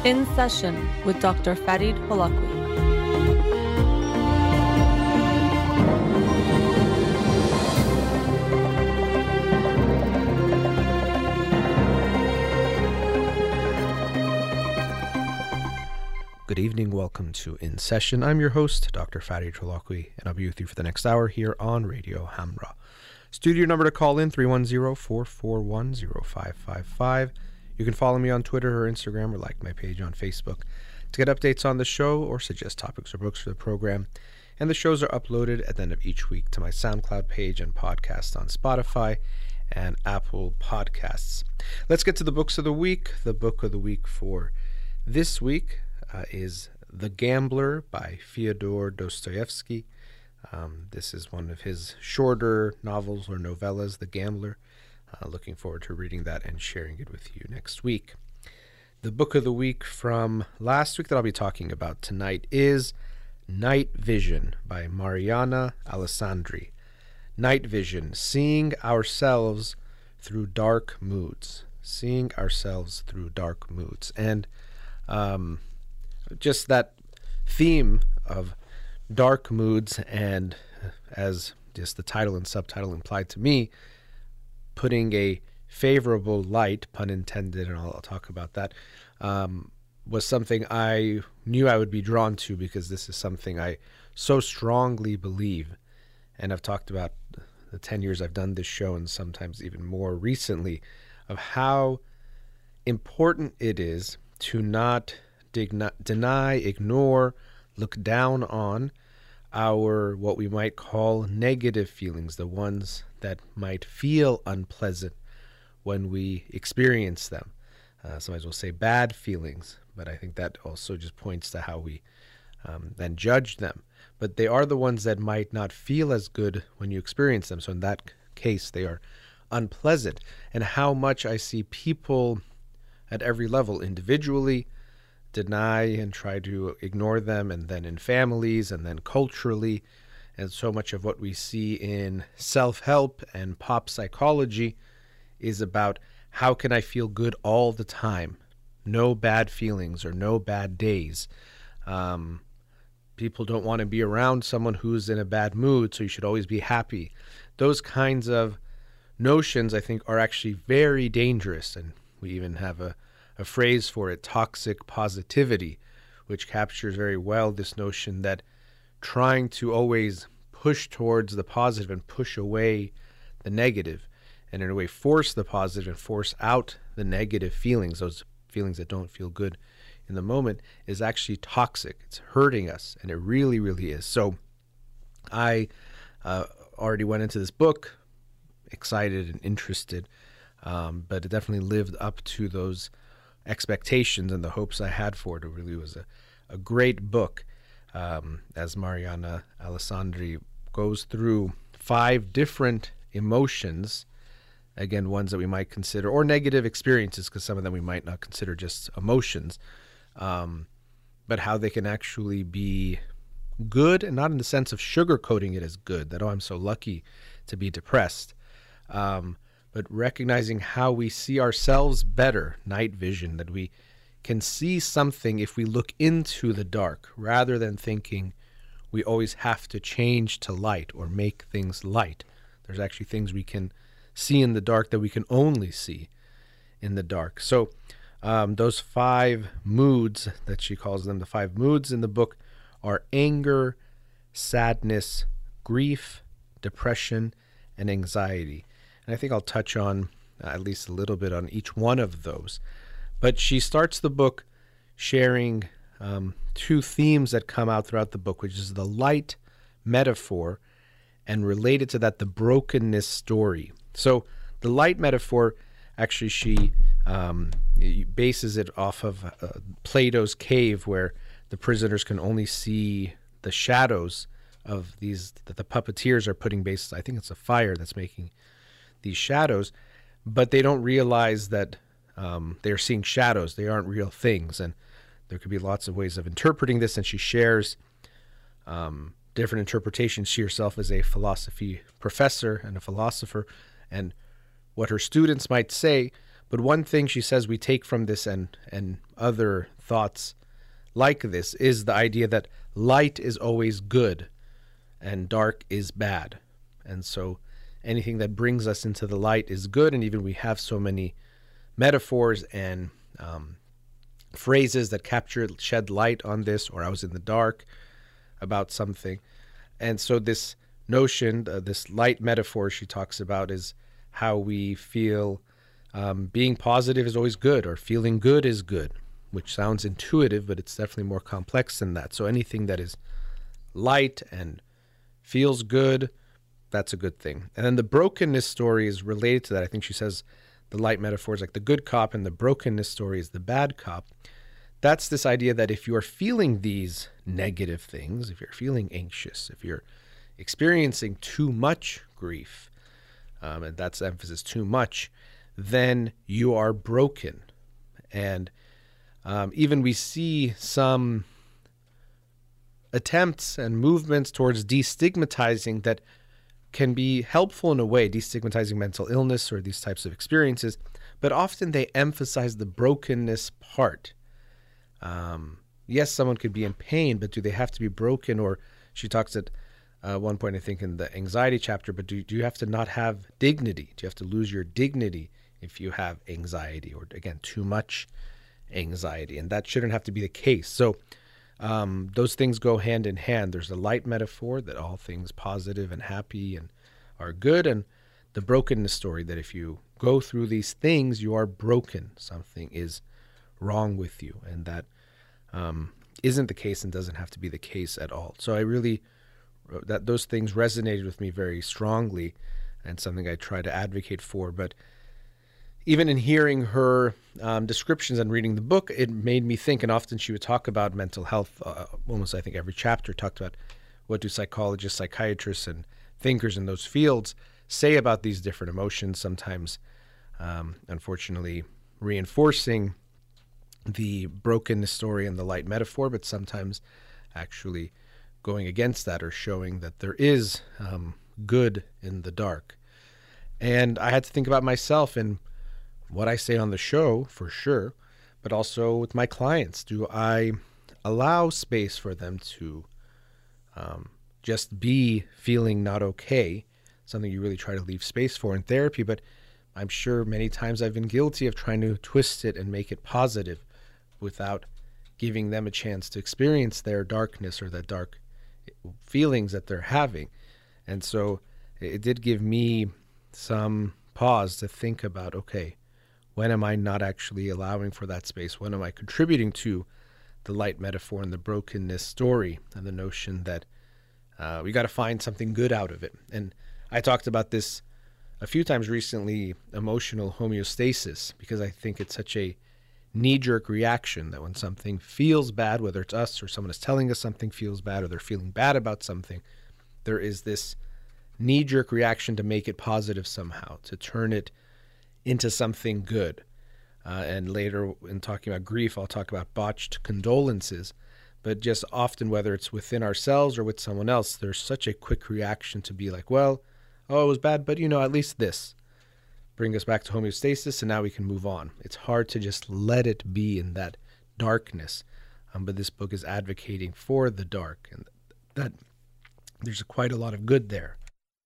In Session with Dr. Farid Holakwi. Good evening, welcome to In Session. I'm your host, Dr. Farid Holakwi, and I'll be with you for the next hour here on Radio Hamra. Studio number to call in, 310-441-0555. You can follow me on Twitter or Instagram or like my page on Facebook to get updates on the show or suggest topics or books for the program. And the shows are uploaded at the end of each week to my SoundCloud page and podcast on Spotify and Apple Podcasts. Let's get to the books of the week. The book of the week for this week is The Gambler by Fyodor Dostoevsky. This is one of his shorter novels or novellas, The Gambler. Looking forward to reading that and sharing it with you next week. The book of the week from last week that I'll be talking about tonight is Night Vision by Mariana Alessandri. Night Vision, seeing ourselves through dark moods. Seeing ourselves through dark moods. And just that theme of dark moods, and as just the title and subtitle implied to me, putting a favorable light, pun intended, and I'll talk about that, was something I knew I would be drawn to because this is something I so strongly believe. And I've talked about the 10 years I've done this show, and sometimes even more recently, of how important it is to not deny, ignore, look down on our what we might call negative feelings, the ones that might feel unpleasant when we experience them. Sometimes we'll say bad feelings, but I think that also just points to how we then judge them. But they are the ones that might not feel as good when you experience them. So in that case, they are unpleasant. And how much I see people at every level, individually, deny and try to ignore them, and then in families, and then culturally. And so much of what we see in self-help and pop psychology is about how can I feel good all the time? No bad feelings or no bad days. People don't want to be around someone who's in a bad mood, so you should always be happy. Those kinds of notions, I think, are actually very dangerous. And we even have a phrase for it, toxic positivity, which captures very well this notion that trying to always push towards the positive and push away the negative, and in a way force the positive and force out the negative feelings, those feelings that don't feel good in the moment, is actually toxic. It's hurting us, and it really, really is. So I already went into this book excited and interested, but it definitely lived up to those expectations and the hopes I had for it. It really was a great book, as Mariana Alessandri goes through 5 different emotions, again, ones that we might consider, or negative experiences, because some of them we might not consider just emotions, but how they can actually be good, and not in the sense of sugarcoating it as good, that, oh, I'm so lucky to be depressed, but recognizing how we see ourselves better, night vision, that we can see something if we look into the dark, rather than thinking we always have to change to light or make things light. There's actually things we can see in the dark that we can only see in the dark. So those 5 moods that she calls them, the 5 moods in the book, are anger, sadness, grief, depression, and anxiety. And I think I'll touch on at least a little bit on each one of those. But she starts the book sharing 2 themes that come out throughout the book, which is the light metaphor, and related to that, the brokenness story. So the light metaphor, actually, she bases it off of Plato's cave, where the prisoners can only see the shadows of these, that the puppeteers are putting bases. I think it's a fire that's making these shadows, but they don't realize that they're seeing shadows. They aren't real things. And there could be lots of ways of interpreting this. And she shares different interpretations. She herself is a philosophy professor and a philosopher, and what her students might say. But one thing she says we take from this and other thoughts like this is the idea that light is always good and dark is bad. And so anything that brings us into the light is good. And even we have so many metaphors and phrases that shed light on this, or I was in the dark about something. And so this notion, this light metaphor she talks about, is how we feel being positive is always good, or feeling good is good, which sounds intuitive, but it's definitely more complex than that. So anything that is light and feels good, that's a good thing. And then the brokenness story is related to that. I think she says the light metaphor is like the good cop, and the brokenness story is the bad cop. That's this idea that if you're feeling these negative things, if you're feeling anxious, if you're experiencing too much grief, and that's the emphasis, too much, then you are broken. And even we see some attempts and movements towards destigmatizing that can be helpful in a way, destigmatizing mental illness or these types of experiences, but often they emphasize the brokenness part. Yes, someone could be in pain, but do they have to be broken? Or she talks at one point, I think, in the anxiety chapter, but do you have to not have dignity? Do you have to lose your dignity if you have anxiety, or, again, too much anxiety? And that shouldn't have to be the case. So those things go hand in hand. There's a light metaphor that all things positive and happy and are good, and the brokenness story that if you go through these things, you are broken. Something is wrong with you, and that isn't the case and doesn't have to be the case at all. So I really, those things resonated with me very strongly, and something I try to advocate for. But even in hearing her descriptions and reading the book, it made me think, and often she would talk about mental health, almost I think every chapter talked about what do psychologists, psychiatrists, and thinkers in those fields say about these different emotions, sometimes unfortunately reinforcing the brokenness story and the light metaphor, but sometimes actually going against that or showing that there is good in the dark. And I had to think about myself and what I say on the show, for sure, but also with my clients. Do I allow space for them to just be feeling not okay, something you really try to leave space for in therapy? But I'm sure many times I've been guilty of trying to twist it and make it positive without giving them a chance to experience their darkness or the dark feelings that they're having. And so it did give me some pause to think about, okay, when am I not actually allowing for that space? When am I contributing to the light metaphor and the brokenness story and the notion that we got to find something good out of it? And I talked about this a few times recently, emotional homeostasis, because I think it's such a knee-jerk reaction that when something feels bad, whether it's us or someone is telling us something feels bad or they're feeling bad about something, there is this knee-jerk reaction to make it positive somehow, to turn it into something good. And later in talking about grief, I'll talk about botched condolences. But just often, whether it's within ourselves or with someone else, there's such a quick reaction to be like, well, oh, it was bad, but at least this. Bring us back to homeostasis, and now we can move on. It's hard to just let it be in that darkness. But this book is advocating for the dark, and that there's quite a lot of good there.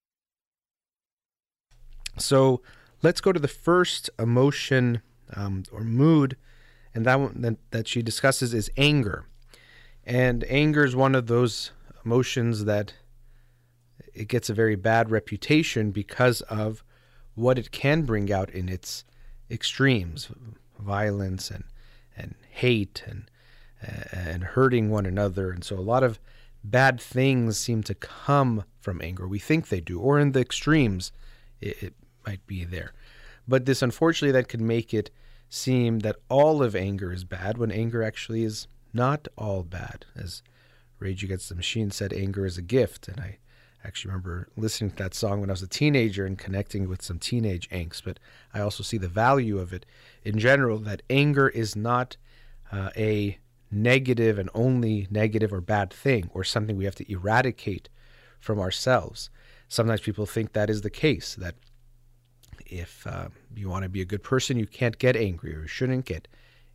So let's go to the first emotion or mood, and that one that she discusses is anger. And anger is one of those emotions that it gets a very bad reputation because of what it can bring out in its extremes, violence and hate and hurting one another. And so a lot of bad things seem to come from anger. We think they do, or in the extremes, it might be there. But this, unfortunately, that could make it seem that all of anger is bad, when anger actually is not all bad. As Rage Against the Machine said, anger is a gift. And I actually remember listening to that song when I was a teenager and connecting with some teenage angst. But I also see the value of it in general, that anger is not a negative and only negative or bad thing, or something we have to eradicate from ourselves. Sometimes people think that is the case, that if you want to be a good person, you can't get angry, or you shouldn't get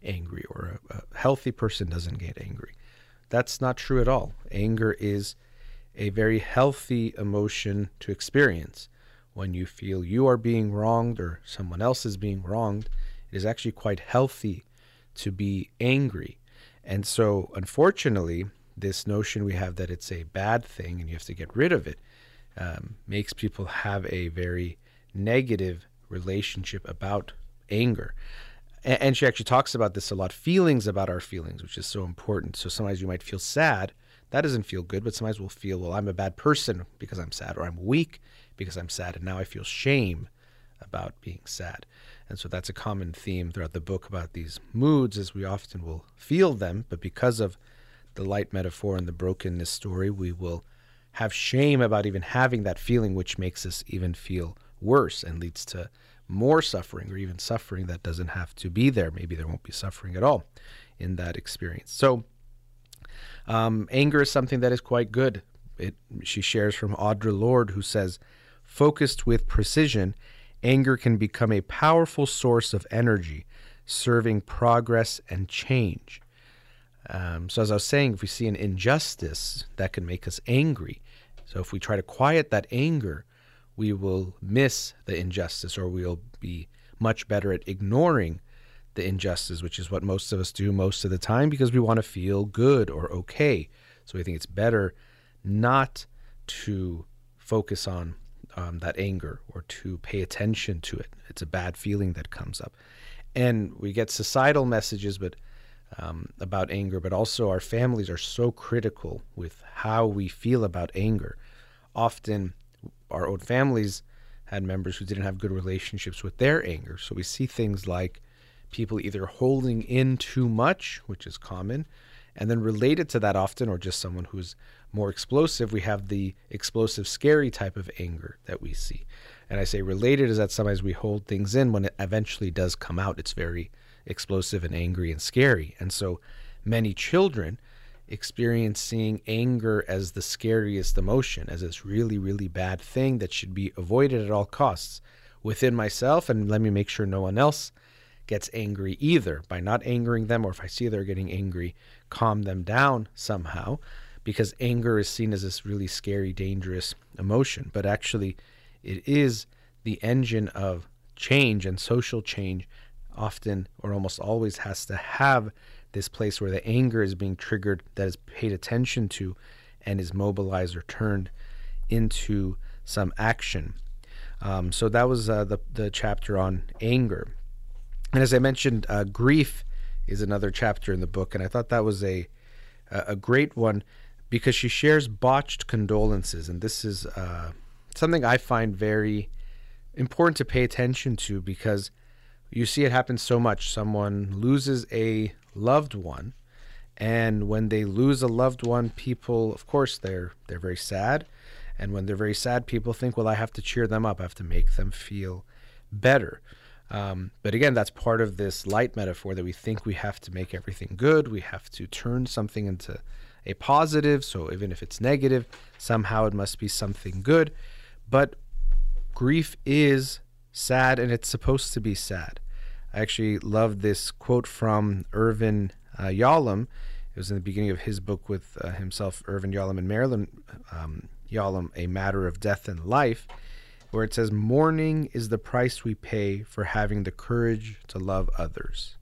angry, or a healthy person doesn't get angry. That's not true at all. Anger is a very healthy emotion to experience. When you feel you are being wronged or someone else is being wronged, it is actually quite healthy to be angry. And so, unfortunately, this notion we have that it's a bad thing and you have to get rid of it makes people have a very negative relationship about anger. And she actually talks about this a lot, feelings about our feelings, which is so important. So sometimes you might feel sad. That doesn't feel good, but sometimes we'll feel, well, I'm a bad person because I'm sad, or I'm weak because I'm sad, and now I feel shame about being sad. And so that's a common theme throughout the book about these moods, as we often will feel them, but because of the light metaphor and the brokenness story, we will have shame about even having that feeling, which makes us even feel worse and leads to more suffering, or even suffering that doesn't have to be there. Maybe there won't be suffering at all in that experience. So anger is something that is quite good. She shares from Audre Lorde, who says, focused with precision, anger can become a powerful source of energy, serving progress and change. So as I was saying, if we see an injustice, that can make us angry. So if we try to quiet that anger, we will miss the injustice, or we'll be much better at ignoring the injustice, which is what most of us do most of the time because we want to feel good or okay. So we think it's better not to focus on that anger or to pay attention to it. It's a bad feeling that comes up. And we get societal messages about anger, but also our families are so critical with how we feel about anger. Often our own families had members who didn't have good relationships with their anger. So we see things like people either holding in too much, which is common, and then related to that often, or just someone who's more explosive, we have the explosive, scary type of anger that we see. And I say related is that sometimes we hold things in. When it eventually does come out, it's very explosive and angry and scary. And so many children experience seeing anger as the scariest emotion, as this really, really bad thing that should be avoided at all costs within myself, and let me make sure no one else gets angry either. By not angering them, or if I see they're getting angry, calm them down somehow, because anger is seen as this really scary, dangerous emotion. But actually, it is the engine of change, and social change often or almost always has to have this place where the anger is being triggered, that is paid attention to, and is mobilized or turned into some action. So that was the chapter on anger. And as I mentioned, grief is another chapter in the book, and I thought that was a great one because she shares botched condolences, and this is something I find very important to pay attention to because you see it happen so much. Someone loses a loved one, and when they lose a loved one, people, of course, they're very sad, and when they're very sad, people think, well, I have to cheer them up, I have to make them feel better. But again, that's part of this light metaphor, that we think we have to make everything good, we have to turn something into a positive, so even if it's negative, somehow it must be something good. But grief is sad, and it's supposed to be sad. I actually love this quote from Irvin Yalom. It was in the beginning of his book with himself, Irvin Yalom, and Marilyn Yalom, A Matter of Death and Life, where it says, mourning is the price we pay for having the courage to love others.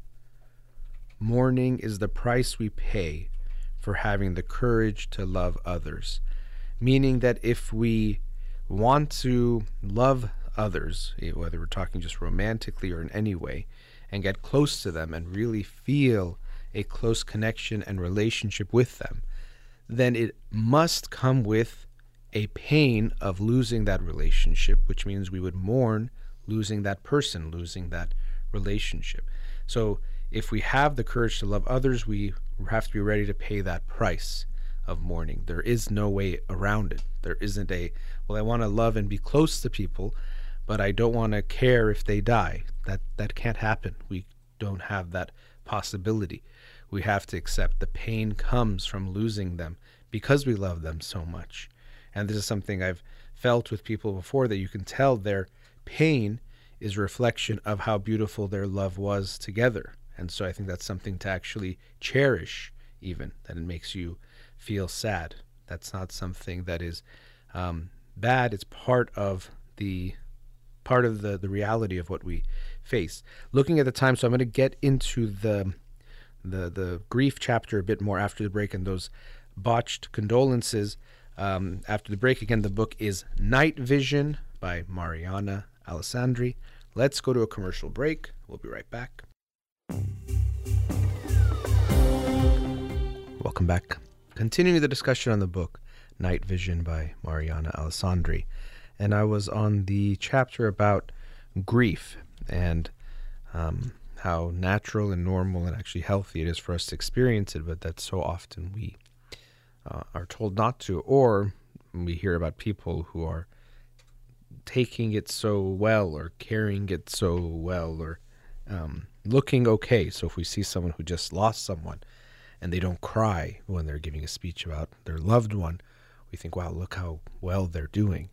Mourning is the price we pay for having the courage to love others. Meaning that if we want to love others, whether we're talking just romantically or in any way, and get close to them and really feel a close connection and relationship with them, then it must come with a pain of losing that relationship, which means we would mourn losing that person, losing that relationship. So if we have the courage to love others, we have to be ready to pay that price of mourning. There is no way around it. There isn't well, I want to love and be close to people, but I don't want to care if they die. That can't happen. We don't have that possibility. We have to accept the pain comes from losing them because we love them so much. And this is something I've felt with people before, that you can tell their pain is a reflection of how beautiful their love was together. And so I think that's something to actually cherish, even that it makes you feel sad. That's not something that is bad. It's part of the reality of what we face. Looking at the time, so I'm going to get into the grief chapter a bit more after the break and those botched condolences. After the break, again, the book is Night Vision by Mariana Alessandri. Let's go to a commercial break. We'll be right back. Welcome back. Continuing the discussion on the book Night Vision by Mariana Alessandri. And I was on the chapter about grief and how natural and normal and actually healthy it is for us to experience it, but that so often we are told not to, or we hear about people who are taking it so well or carrying it so well or looking okay. So if we see someone who just lost someone and they don't cry when they're giving a speech about their loved one, we think, wow, look how well they're doing.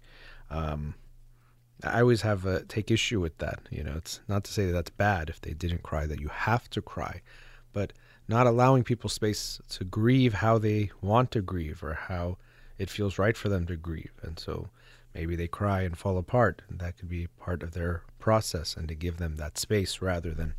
I always take issue with that. It's not to say that that's bad if they didn't cry, that you have to cry, but not allowing people space to grieve how they want to grieve or how it feels right for them to grieve. And so maybe they cry and fall apart, and that could be part of their process, and to give them that space rather than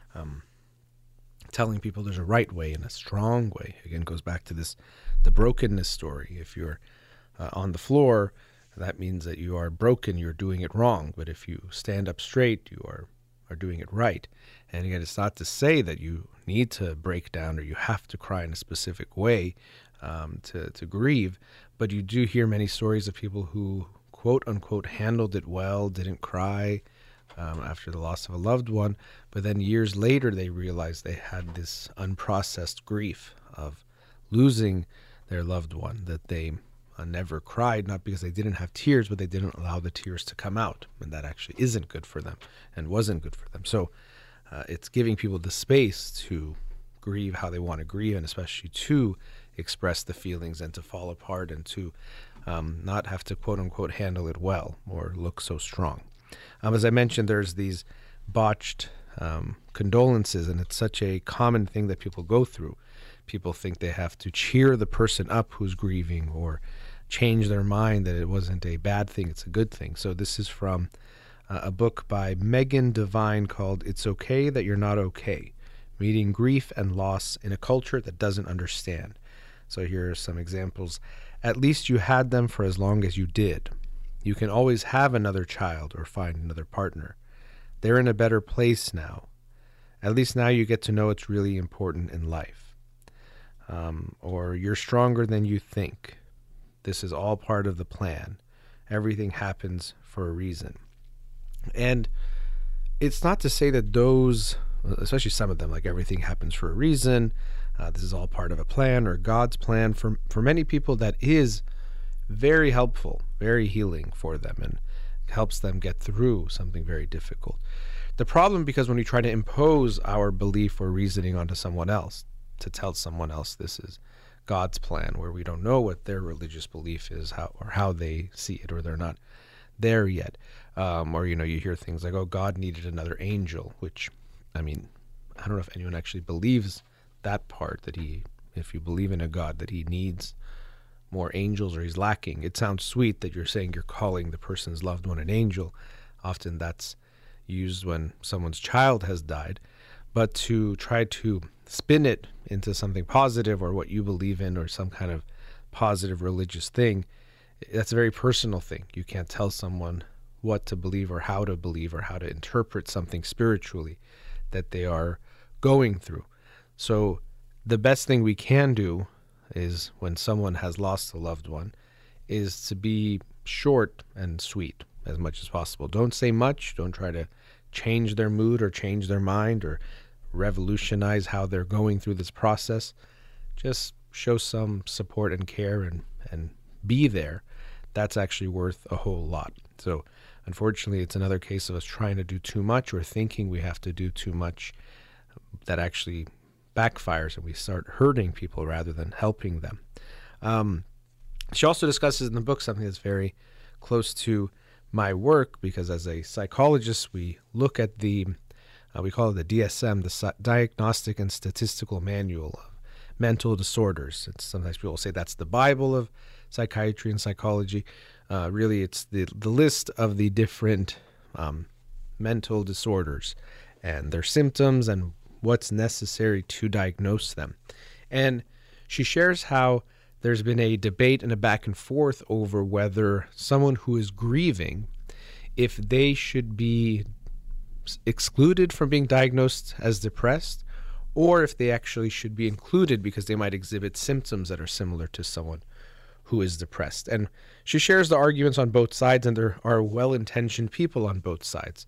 telling people there's a right way and a strong way. Again, goes back to the brokenness story. If you're on the floor, that means that you are broken, you're doing it wrong. But if you stand up straight, you are doing it right. And again, it's not to say that you need to break down or you have to cry in a specific way to grieve, but you do hear many stories of people who, quote unquote, handled it well, didn't cry after the loss of a loved one, but then years later they realized they had this unprocessed grief of losing their loved one, that they never cried, not because they didn't have tears, but they didn't allow the tears to come out, and that actually isn't good for them and wasn't good for them. So it's giving people the space to grieve how they want to grieve, and especially to express the feelings and to fall apart and to not have to, quote unquote, handle it well or look so strong. As I mentioned, there's these botched condolences, and it's such a common thing that people go through. People think they have to cheer the person up who's grieving or change their mind that it wasn't a bad thing, it's a good thing. So this is from a book by Megan Devine called It's Okay That You're Not Okay, Meeting Grief and Loss in a Culture That Doesn't Understand. So here are some examples. At least you had them for as long as you did. You can always have another child or find another partner. They're in a better place now. At least now you get to know what's really important in life. Or you're stronger than you think. This is all part of the plan. Everything happens for a reason. And it's not to say that those, especially some of them, like everything happens for a reason, this is all part of a plan or God's plan. For many people, that is very helpful, very healing for them, and helps them get through something very difficult. The problem, because when we try to impose our belief or reasoning onto someone else, to tell someone else this is God's plan, where we don't know what their religious belief is, how they see it, or they're not there yet. Or, you hear things like, oh, God needed another angel, which, I mean, I don't know if anyone actually believes that part, that if you believe in a God, that he needs more angels or he's lacking. It sounds sweet that you're saying you're calling the person's loved one an angel. Often that's used when someone's child has died. But to try to spin it into something positive or what you believe in or some kind of positive religious thing, that's a very personal thing. You can't tell someone what to believe or how to interpret something spiritually that they are going through. So the best thing we can do is, when someone has lost a loved one, is to be short and sweet as much as possible. Don't say much. Don't try to change their mood or change their mind or revolutionize how they're going through this process. Just show some support and care and be there. That's actually worth a whole lot. So unfortunately, it's another case of us trying to do too much or thinking we have to do too much that actually backfires, and we start hurting people rather than helping them. She also discusses in the book something that's very close to my work, because as a psychologist, we look at the We call it the DSM, the Diagnostic and Statistical Manual of Mental Disorders. Sometimes people say that's the Bible of psychiatry and psychology. Really, it's the list of the different mental disorders and their symptoms and what's necessary to diagnose them. And she shares how there's been a debate and a back and forth over whether someone who is grieving, if they should be excluded from being diagnosed as depressed, or if they actually should be included because they might exhibit symptoms that are similar to someone who is depressed. And she shares the arguments on both sides, and there are well-intentioned people on both sides.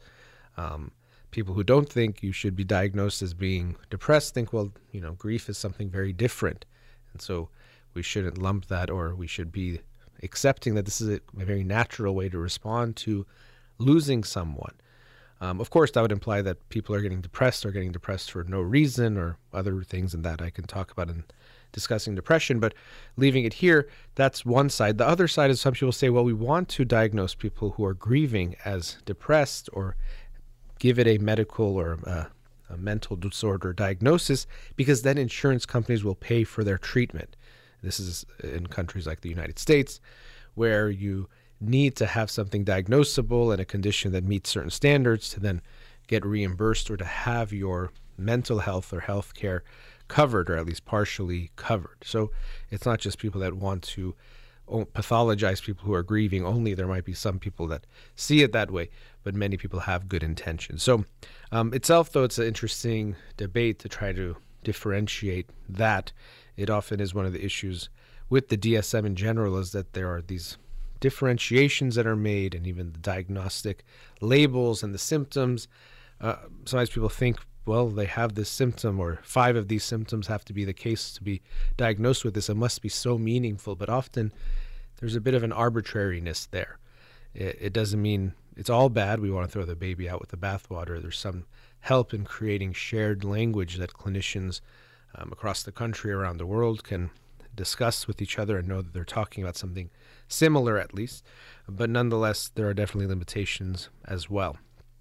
People who don't think you should be diagnosed as being depressed think, well, grief is something very different. And so we shouldn't lump that, or we should be accepting that this is a very natural way to respond to losing someone. Of course, that would imply that people are getting depressed for no reason, or other things and that I can talk about in discussing depression. But leaving it here, that's one side. The other side is some people say, well, we want to diagnose people who are grieving as depressed, or give it a medical or a mental disorder diagnosis, because then insurance companies will pay for their treatment. This is in countries like the United States, where you need to have something diagnosable and a condition that meets certain standards to then get reimbursed, or to have your mental health or health care covered, or at least partially covered. So it's not just people that want to pathologize people who are grieving only. There might be some people that see it that way, but many people have good intentions. So itself, though, it's an interesting debate to try to differentiate that. It often is one of the issues with the DSM in general, is that there are these differentiations that are made, and even the diagnostic labels and the symptoms. Sometimes people think, well, they have this symptom, or 5 of these symptoms have to be the case to be diagnosed with this. It must be so meaningful, but often there's a bit of an arbitrariness there. It doesn't mean it's all bad. We want to throw the baby out with the bathwater. There's some help in creating shared language that clinicians across the country, around the world, can discuss with each other and know that they're talking about something similar, at least. But nonetheless, there are definitely limitations as well.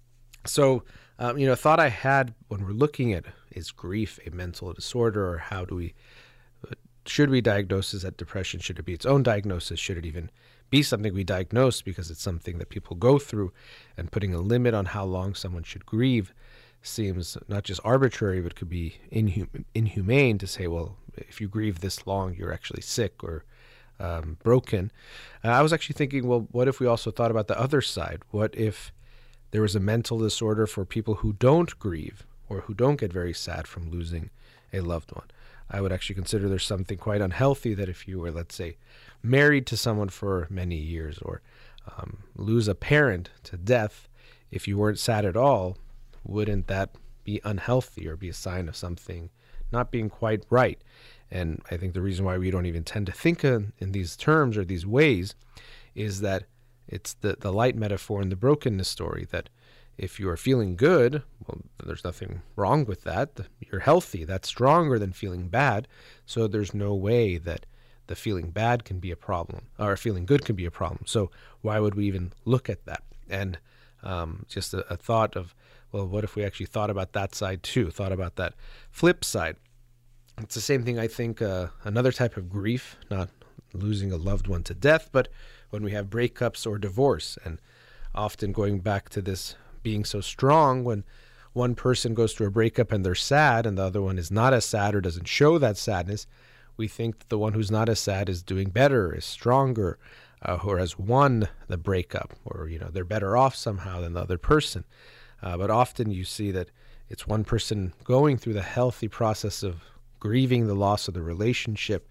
So, a thought I had when we're looking at, is grief a mental disorder, or should we diagnose it as depression? Should it be its own diagnosis? Should it even be something we diagnose because it's something that people go through? And putting a limit on how long someone should grieve seems not just arbitrary, but could be inhumane to say, well, if you grieve this long, you're actually sick or broken. I was actually thinking, well, what if we also thought about the other side? What if there was a mental disorder for people who don't grieve, or who don't get very sad from losing a loved one? I would actually consider there's something quite unhealthy that if you were, let's say, married to someone for many years, or lose a parent to death, if you weren't sad at all, wouldn't that be unhealthy, or be a sign of something not being quite right? And I think the reason why we don't even tend to think in these terms or these ways is that it's the light metaphor in the brokenness story, that if you are feeling good, well, there's nothing wrong with that. You're healthy. That's stronger than feeling bad. So there's no way that the feeling bad can be a problem, or feeling good can be a problem. So why would we even look at that? And just a thought of, well, what if we actually thought about that side too, thought about that flip side? It's the same thing, I think, another type of grief, not losing a loved one to death, but when we have breakups or divorce. And often going back to this being so strong, when one person goes through a breakup and they're sad, and the other one is not as sad or doesn't show that sadness, we think that the one who's not as sad is doing better, is stronger, or has won the breakup, or they're better off somehow than the other person. But often you see that it's one person going through the healthy process of grieving the loss of the relationship,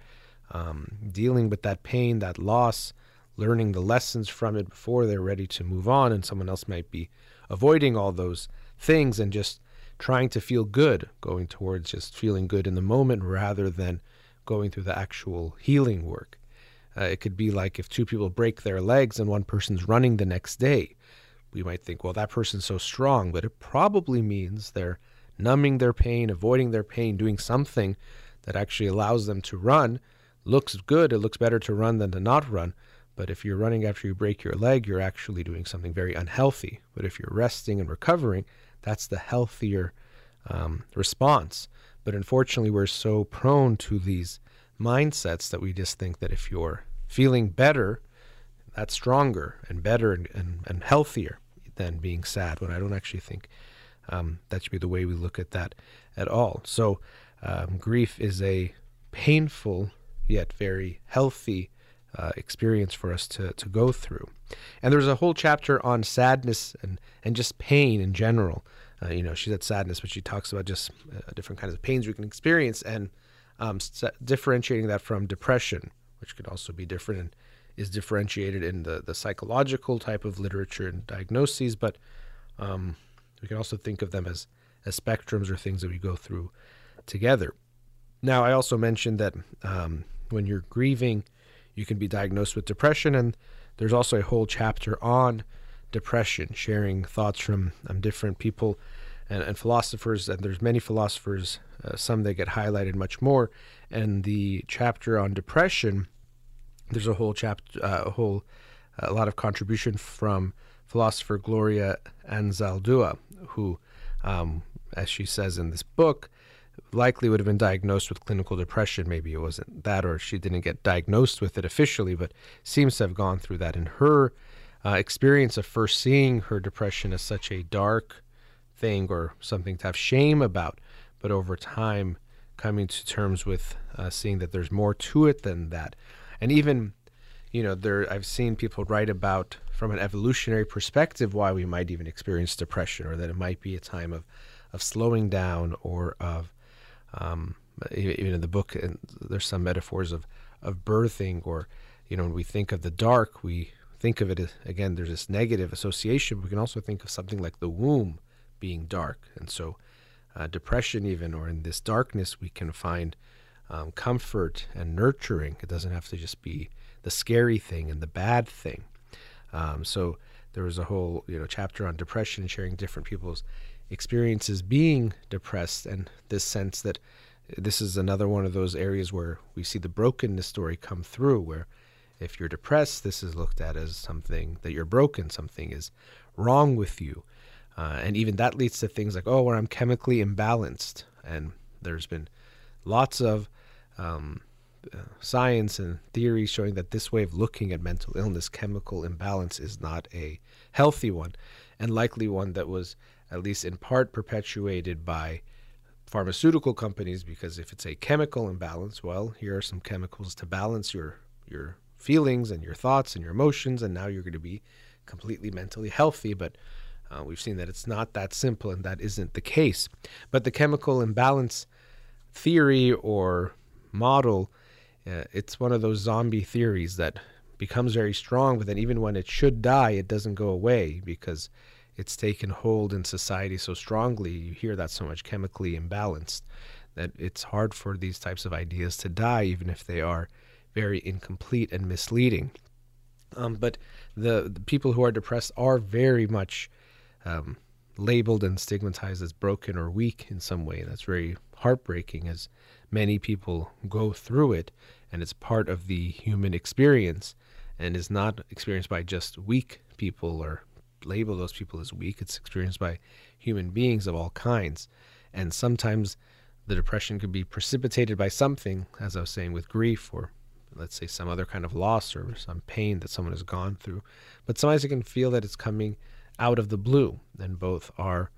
dealing with that pain, that loss, learning the lessons from it before they're ready to move on, and someone else might be avoiding all those things and just trying to feel good, going towards just feeling good in the moment rather than going through the actual healing work. It could be like if 2 people break their legs and one person's running the next day. We might think, well, that person's so strong, but it probably means they're numbing their pain, avoiding their pain, doing something that actually allows them to run. Looks good. It looks better to run than to not run. But if you're running after you break your leg, you're actually doing something very unhealthy. But if you're resting and recovering, That's the healthier response. But unfortunately, we're so prone to these mindsets that we just think that if you're feeling better, that's stronger and better and healthier than being sad, when I don't actually think that should be the way we look at that at all. So grief is a painful yet very healthy experience for us to go through. And there's a whole chapter on sadness and just pain in general. She said sadness, but she talks about just different kinds of pains we can experience, and differentiating that from depression, which could also be different and is differentiated in the psychological type of literature and diagnoses. But we can also think of them as spectrums or things that we go through together. Now, I also mentioned that when you're grieving, you can be diagnosed with depression, and there's also a whole chapter on depression, sharing thoughts from different people and philosophers. And there's many philosophers, some that get highlighted much more. And the chapter on depression, there's a whole chapter, a lot of contribution from philosopher Gloria Anzaldúa, who, as she says in this book, likely would have been diagnosed with clinical depression. Maybe it wasn't that, or she didn't get diagnosed with it officially, but seems to have gone through that. In her experience of first seeing her depression as such a dark thing or something to have shame about, but over time coming to terms with seeing that there's more to it than that. And even, I've seen people write about, from an evolutionary perspective, why we might even experience depression, or that it might be a time of slowing down, or of even in the book, and there's some metaphors of birthing, or when we think of the dark, we think of it as, again, there's this negative association. We can also think of something like the womb being dark, and so depression, even, or in this darkness, we can find comfort and nurturing. It doesn't have to just be the scary thing and the bad thing. So there was a whole chapter on depression, sharing different people's experiences being depressed, and this sense that this is another one of those areas where we see the brokenness story come through, where if you're depressed, this is looked at as something that you're broken, something is wrong with you. And even that leads to things like, where I'm chemically imbalanced. And there's been lots of science and theory showing that this way of looking at mental illness, chemical imbalance, is not a healthy one, and likely one that was at least in part perpetuated by pharmaceutical companies, because if it's a chemical imbalance, well, here are some chemicals to balance your feelings and your thoughts and your emotions, and now you're going to be completely mentally healthy. But we've seen that it's not that simple, and that isn't the case. But the chemical imbalance theory or model, it's one of those zombie theories that becomes very strong, but then even when it should die, it doesn't go away because it's taken hold in society so strongly. You hear that so much, chemically imbalanced, that it's hard for these types of ideas to die, even if they are very incomplete and misleading. But the people who are depressed are very much labeled and stigmatized as broken or weak in some way. That's very heartbreaking, as many people go through it, and it's part of the human experience, and is not experienced by just weak people or label those people as weak. It's experienced by human beings of all kinds. And sometimes the depression could be precipitated by something, as I was saying, with grief, or let's say some other kind of loss or some pain that someone has gone through. But sometimes you can feel that it's coming out of the blue, and both are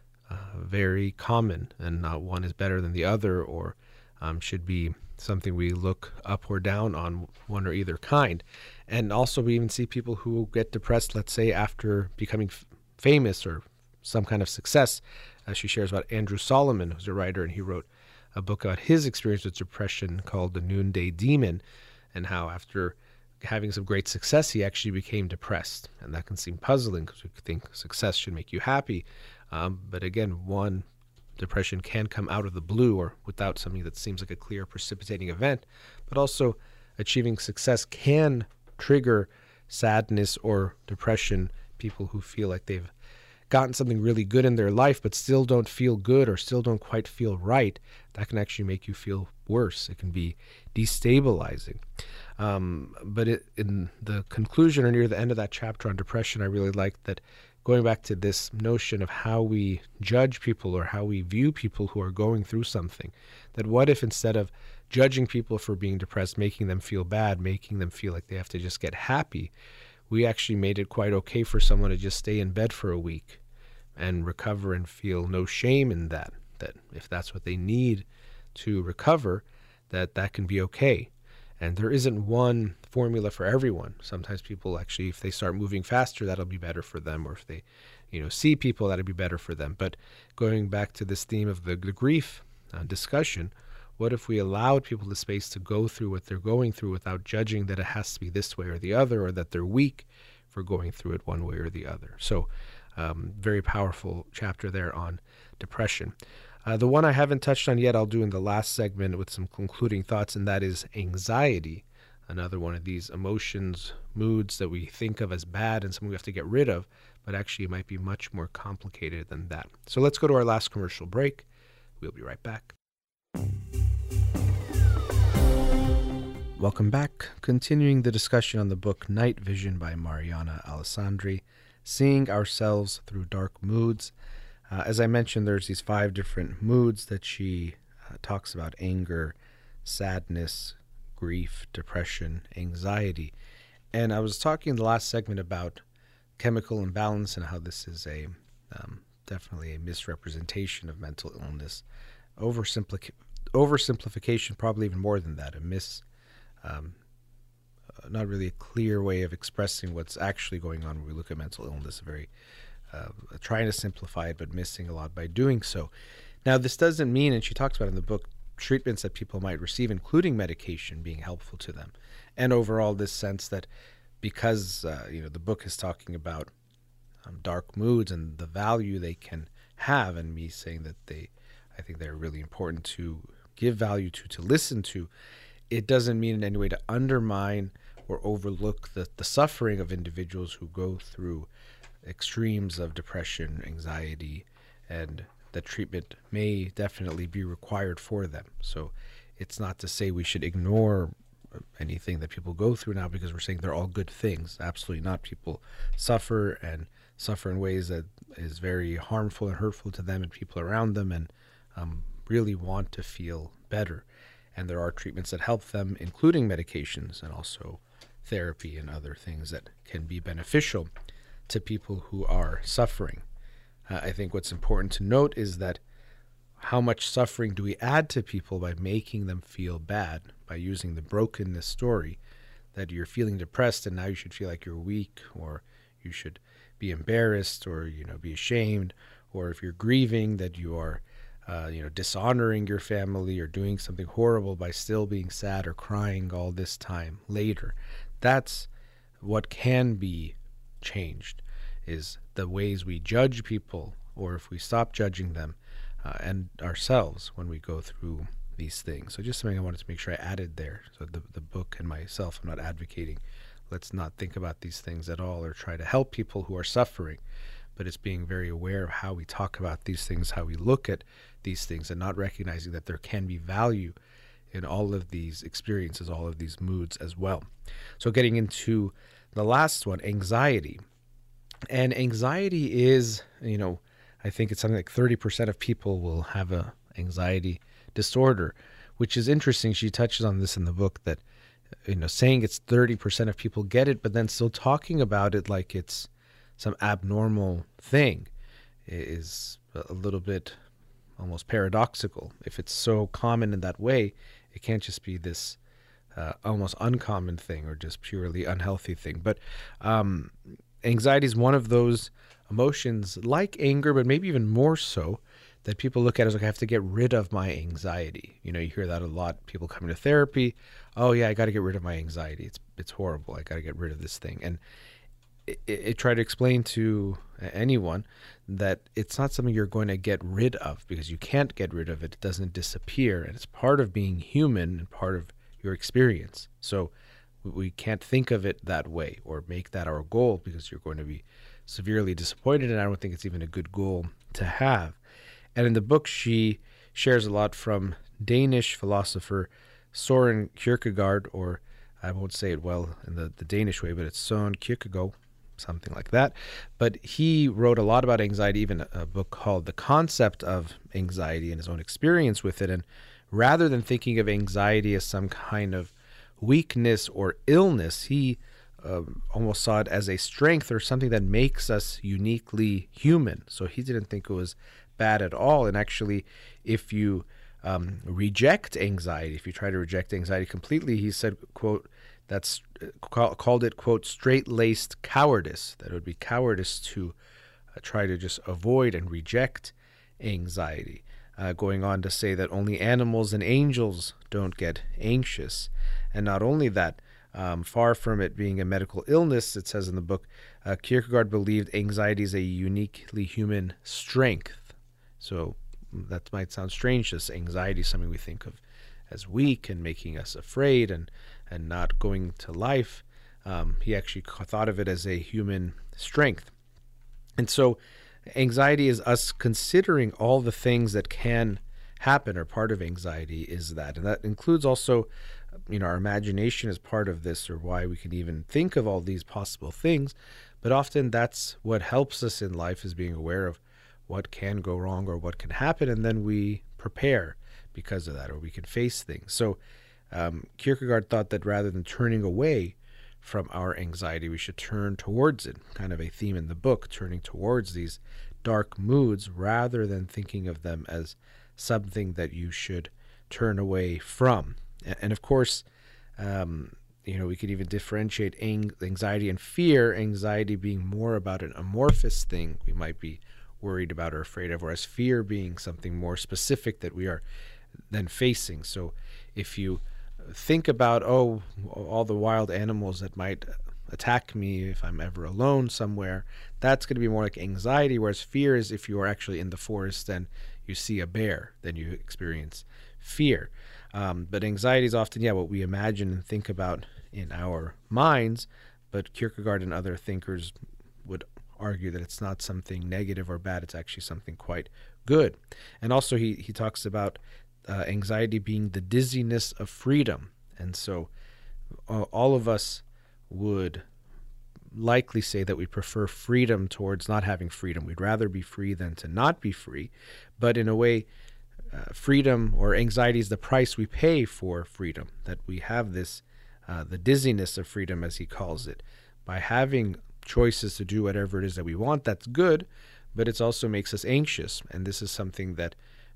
very common, and not one is better than the other, or should be something we look up or down on, one or either kind. And also we even see people who get depressed, let's say, after becoming famous or some kind of success. She shares about Andrew Solomon, who's a writer, and he wrote a book about his experience with depression called The Noonday Demon, and how after having some great success, he actually became depressed. And that can seem puzzling, because we think success should make you happy. But again, one, depression can come out of the blue or without something that seems like a clear precipitating event, but also achieving success can trigger sadness or depression. People who feel like they've gotten something really good in their life but still don't feel good or still don't quite feel right, that can actually make you feel worse. It can be destabilizing. But in the conclusion or near the end of that chapter on depression, I really liked that, going back to this notion of how we judge people or how we view people who are going through something, that what if instead of judging people for being depressed, making them feel bad, making them feel like they have to just get happy, we actually made it quite okay for someone to just stay in bed for a week and recover and feel no shame in that, that if that's what they need to recover, that can be okay. And there isn't one formula for everyone. Sometimes people actually, if they start moving faster, that'll be better for them. Or if they, see people, that'll be better for them. But going back to this theme of the grief discussion, what if we allowed people the space to go through what they're going through without judging that it has to be this way or the other, or that they're weak for going through it one way or the other? So very powerful chapter there on depression. The one I haven't touched on yet, I'll do in the last segment with some concluding thoughts, and that is anxiety. Another one of these emotions, moods that we think of as bad and something we have to get rid of, but actually it might be much more complicated than that. So let's go to our last commercial break. We'll be right back. Welcome back. Continuing the discussion on the book Night Vision by Mariana Alessandri, Seeing Ourselves Through Dark Moods. As I mentioned, there's these 5 different moods that she talks about: anger, sadness, grief, depression, anxiety. And I was talking in the last segment about chemical imbalance and how this is definitely a misrepresentation of mental illness. Oversimplification, probably even more than that, not really a clear way of expressing what's actually going on when we look at mental illness, trying to simplify it, but missing a lot by doing so. Now, this doesn't mean, and she talks about in the book, treatments that people might receive, including medication, being helpful to them. And overall, this sense that because, the book is talking about dark moods and the value they can have, and me saying that I think they're really important to give value to listen to, it doesn't mean in any way to undermine or overlook the suffering of individuals who go through extremes of depression, anxiety, and that treatment may definitely be required for them. So it's not to say we should ignore anything that people go through now because we're saying they're all good things. Absolutely not. People suffer in ways that is very harmful and hurtful to them and people around them, and really want to feel better. And there are treatments that help them, including medications and also therapy and other things that can be beneficial to people who are suffering. I think what's important to note is that how much suffering do we add to people by making them feel bad, by using the brokenness story, that you're feeling depressed and now you should feel like you're weak, or you should be embarrassed, or be ashamed, or if you're grieving that you are dishonoring your family or doing something horrible by still being sad or crying all this time later. That's what can be changed, is the ways we judge people, or if we stop judging them and ourselves when we go through these things. So just something I wanted to make sure I added there. So the book and myself, I'm not advocating let's not think about these things at all or try to help people who are suffering, but it's being very aware of how we talk about these things, how we look at these things, and not recognizing that there can be value in all of these experiences, all of these moods as well. So getting into the last one, anxiety. And anxiety is, I think it's something like 30% of people will have a anxiety disorder, which is interesting. She touches on this in the book, that, saying it's 30% of people get it, but then still talking about it like it's some abnormal thing is a little bit almost paradoxical. If it's so common in that way, it can't just be this almost uncommon thing or just purely unhealthy thing. But anxiety is one of those emotions, like anger, but maybe even more so, that people look at as like, I have to get rid of my anxiety. You hear that a lot. People coming to therapy, oh yeah, I got to get rid of my anxiety. It's horrible. I got to get rid of this thing. And it try to explain to anyone that it's not something you're going to get rid of, because you can't get rid of it. It doesn't disappear, and it's part of being human and part of your experience. So we can't think of it that way or make that our goal, because you're going to be severely disappointed, and I don't think it's even a good goal to have. And in the book, she shares a lot from Danish philosopher Søren Kierkegaard, or I won't say it well in the Danish way, but it's Søren Kierkegaard, something like that. But he wrote a lot about anxiety, even a book called The Concept of Anxiety, and his own experience with it. And rather than thinking of anxiety as some kind of weakness or illness, he almost saw it as a strength or something that makes us uniquely human. So he didn't think it was bad at all. And actually, if you reject anxiety, if you try to reject anxiety completely, he said, quote, that's called it, quote, straight-laced cowardice. That it would be cowardice to try to just avoid and reject anxiety. Going on to say that only animals and angels don't get anxious. And not only that, far from it being a medical illness, it says in the book, Kierkegaard believed anxiety is a uniquely human strength. So that might sound strange, this anxiety is something we think of as weak and making us afraid and not going to life. He actually thought of it as a human strength. And so anxiety is us considering all the things that can happen, or part of anxiety is that. And that includes also, our imagination is part of this, or why we can even think of all these possible things. But often that's what helps us in life, is being aware of what can go wrong or what can happen, and then we prepare because of that, or we can face things. So Kierkegaard thought that rather than turning away from our anxiety, we should turn towards it. Kind of a theme in the book, turning towards these dark moods rather than thinking of them as something that you should turn away from. And of course, we could even differentiate anxiety and fear. Anxiety being more about an amorphous thing we might be worried about or afraid of, whereas fear being something more specific that we are then facing. So if you think about, all the wild animals that might attack me if I'm ever alone somewhere, that's going to be more like anxiety, whereas fear is if you are actually in the forest and you see a bear, then you experience fear. But anxiety is often, what we imagine and think about in our minds, but Kierkegaard and other thinkers would argue that it's not something negative or bad, it's actually something quite good. And also he talks about anxiety being the dizziness of freedom. And so all of us would likely say that we prefer freedom towards not having freedom. We'd rather be free than to not be free. But in a way, freedom or anxiety is the price we pay for freedom, that we have this, the dizziness of freedom, as he calls it. By having choices to do whatever it is that we want, that's good, but it also makes us anxious. And this is something that,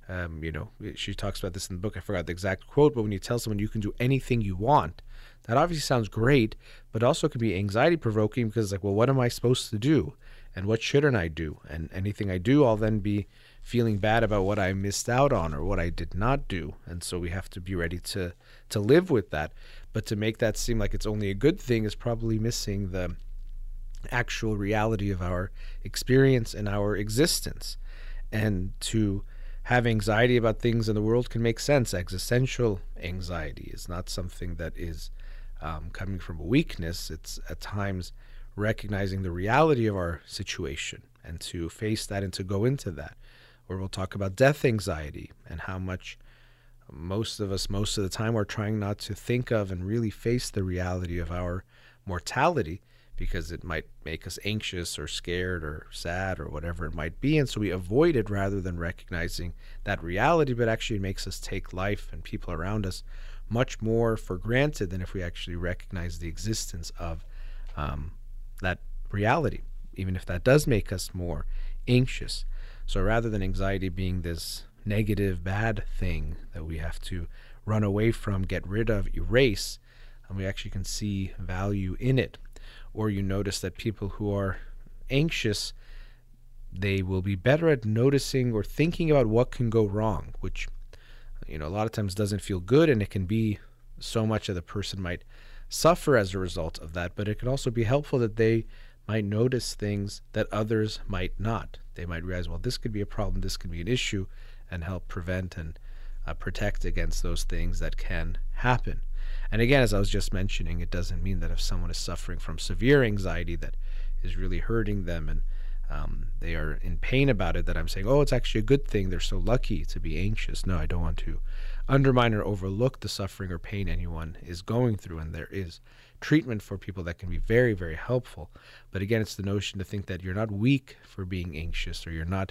she talks about this in the book. I forgot the exact quote, but when you tell someone you can do anything you want, that obviously sounds great, but also can be anxiety provoking, because it's like, well, what am I supposed to do? And what shouldn't I do? And anything I do, I'll then be feeling bad about what I missed out on or what I did not do. And so we have to be ready to live with that. But to make that seem like it's only a good thing is probably missing the actual reality of our experience and our existence. And to have anxiety about things in the world can make sense. Existential anxiety is not something that is coming from a weakness. It's at times recognizing the reality of our situation and to face that and to go into that. Or we'll talk about death anxiety and how much most of us, most of the time, are trying not to think of and really face the reality of our mortality, because it might make us anxious or scared or sad or whatever it might be. And so we avoid it rather than recognizing that reality, but actually it makes us take life and people around us much more for granted than if we actually recognize the existence of that reality, even if that does make us more anxious. So rather than anxiety being this negative, bad thing that we have to run away from, get rid of, erase, and we actually can see value in it. Or you notice that people who are anxious, they will be better at noticing or thinking about what can go wrong, which, a lot of times doesn't feel good, and it can be so much that the person might suffer as a result of that. But it can also be helpful that they might notice things that others might not. They might realize, well, this could be a problem, this could be an issue, and help prevent and protect against those things that can happen. And again, as I was just mentioning, it doesn't mean that if someone is suffering from severe anxiety that is really hurting them and they are in pain about it, that I'm saying, oh, it's actually a good thing. They're so lucky to be anxious. No, I don't want to undermine or overlook the suffering or pain anyone is going through. And there is treatment for people that can be very, very helpful. But again, it's the notion to think that you're not weak for being anxious, or you're not,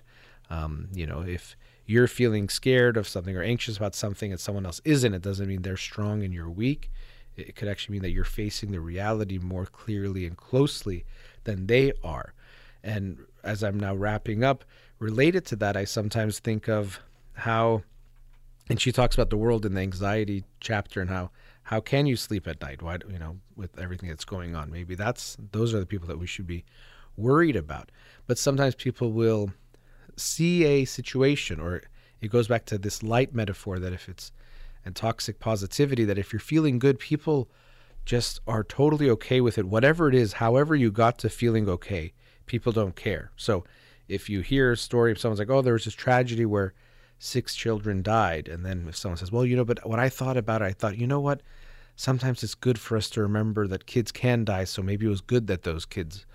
if you're feeling scared of something or anxious about something and someone else isn't, it doesn't mean they're strong and you're weak. It could actually mean that you're facing the reality more clearly and closely than they are. And as I'm now wrapping up, related to that, I sometimes think of how, and she talks about the world in the anxiety chapter and how can you sleep at night? Why, with everything that's going on, maybe those are the people that we should be worried about. But sometimes people will see a situation, or it goes back to this light metaphor that if it's, and toxic positivity, that if you're feeling good, people just are totally okay with it. Whatever it is, however you got to feeling okay, people don't care. So if you hear a story of someone's like, oh, there was this tragedy where 6 children died. And then if someone says, well, but when I thought about it, I thought, you know what? Sometimes it's good for us to remember that kids can die. So maybe it was good that those kids,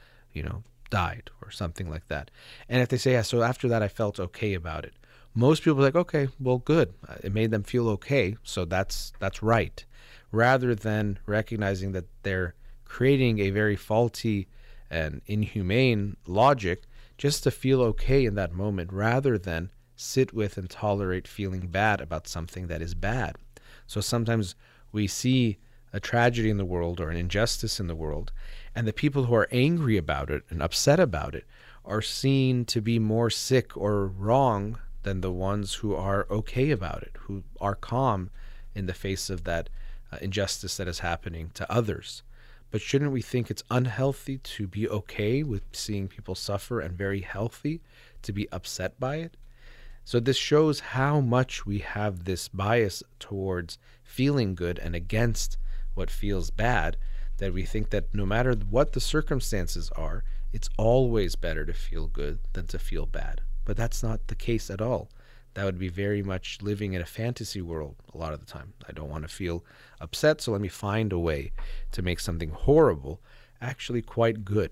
died, or something like that. And if they say, yeah, so after that, I felt okay about it. Most people are like, okay, well, good. It made them feel okay. So that's right. Rather than recognizing that they're creating a very faulty and inhumane logic just to feel okay in that moment, rather than sit with and tolerate feeling bad about something that is bad. So sometimes we see a tragedy in the world or an injustice in the world, and the people who are angry about it and upset about it are seen to be more sick or wrong than the ones who are okay about it, who are calm in the face of that injustice that is happening to others. But shouldn't we think it's unhealthy to be okay with seeing people suffer, and very healthy to be upset by it? So this shows how much we have this bias towards feeling good and against what feels bad, that we think that no matter what the circumstances are, it's always better to feel good than to feel bad. But that's not the case at all. That would be very much living in a fantasy world a lot of the time. I don't want to feel upset, so let me find a way to make something horrible actually quite good.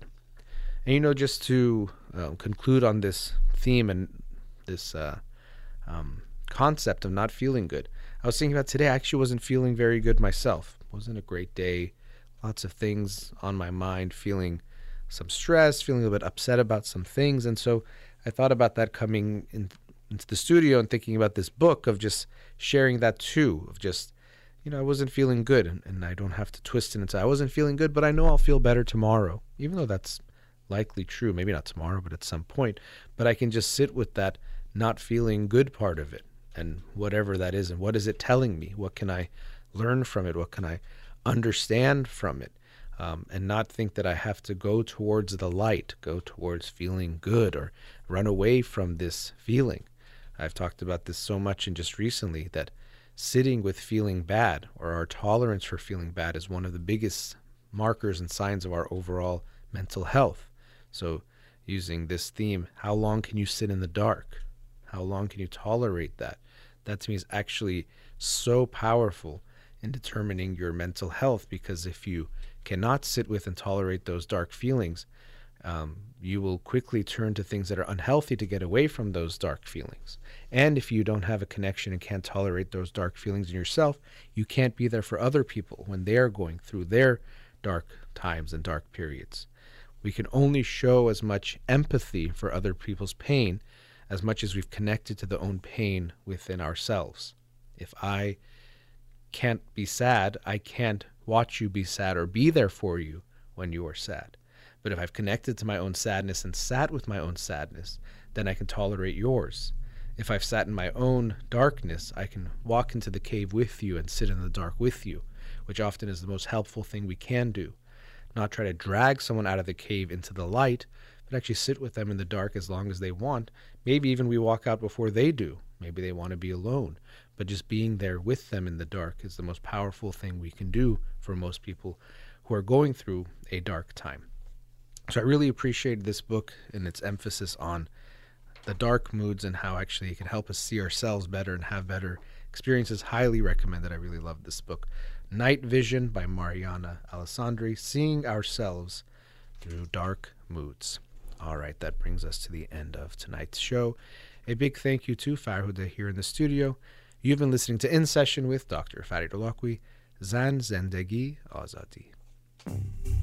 And just to conclude on this theme and this concept of not feeling good, I was thinking about today, I actually wasn't feeling very good myself. It wasn't a great day. Lots of things on my mind, feeling some stress, feeling a bit upset about some things. And so I thought about that coming into the studio and thinking about this book, of just sharing that too, of just, I wasn't feeling good, and I don't have to twist it into I wasn't feeling good, but I know I'll feel better tomorrow, even though that's likely true. Maybe not tomorrow, but at some point. But I can just sit with that not feeling good part of it, and whatever that is, and what is it telling me? What can I learn from it? What can I understand from it? And not think that I have to go towards the light, go towards feeling good, or run away from this feeling. I've talked about this so much, and just recently, that sitting with feeling bad, or our tolerance for feeling bad, is one of the biggest markers and signs of our overall mental health. So using this theme, how long can you sit in the dark? How long can you tolerate that? That to me is actually so powerful in determining your mental health, because if you cannot sit with and tolerate those dark feelings, you will quickly turn to things that are unhealthy to get away from those dark feelings. And if you don't have a connection and can't tolerate those dark feelings in yourself, you can't be there for other people when they're going through their dark times and dark periods. We can only show as much empathy for other people's pain as much as we've connected to the own pain within ourselves. If I can't be sad, I can't watch you be sad or be there for you when you are sad. But if I've connected to my own sadness and sat with my own sadness, then I can tolerate yours. If I've sat in my own darkness, I can walk into the cave with you and sit in the dark with you, which often is the most helpful thing we can do. Not try to drag someone out of the cave into the light, but actually sit with them in the dark as long as they want. Maybe even we walk out before they do. Maybe they want to be alone. But just being there with them in the dark is the most powerful thing we can do for most people who are going through a dark time. So I really appreciate this book and its emphasis on the dark moods and how actually it can help us see ourselves better and have better experiences. Highly recommend it. I really love this book. Night Vision by Mariana Alessandri, Seeing Ourselves Through Dark Moods. All right, that brings us to the end of tonight's show. A big thank you to Farhuda here in the studio. You've been listening to In Session with Dr. Farid Holakwi, Zan Zendegi Azadi.